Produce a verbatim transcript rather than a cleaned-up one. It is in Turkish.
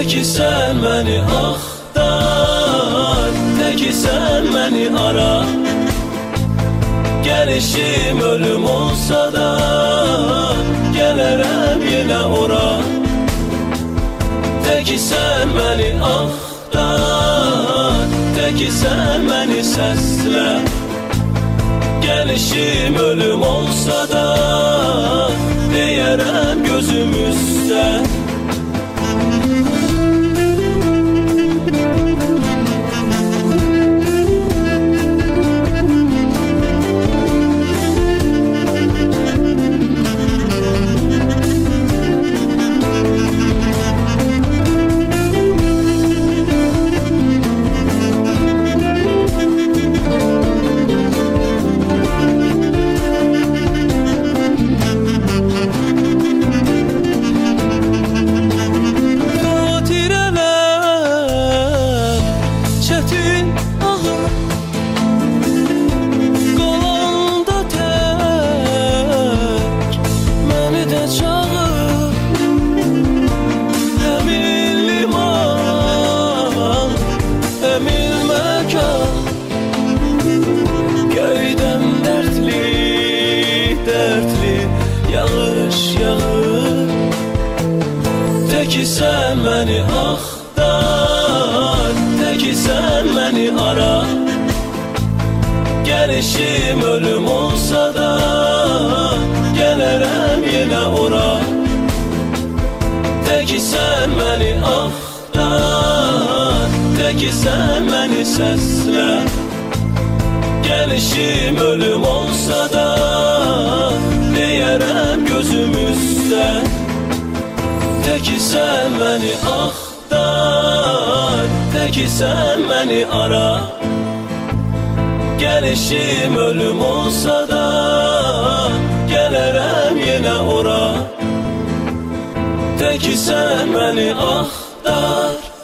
Teki sen beni axtar, teki sen beni ara. Gelişim ölüm olsa da gelerem yine ora. Teki sen beni axtar, teki sen beni səslə. Gelişim ölüm olsa da deyərəm gözüm üstə. Teki sen beni axtar, teki sen beni ara. Gelişim ölüm olsa da gelerem yine ora. Teki sen beni axtar, teki sen beni səslə. Gelişim ölüm olsa da deyərəm gözüm üstə. Teki sen beni axtar, teki sen beni ara. Gelişim ölüm olsa da gelerem yine ora. Teki sen beni axtar.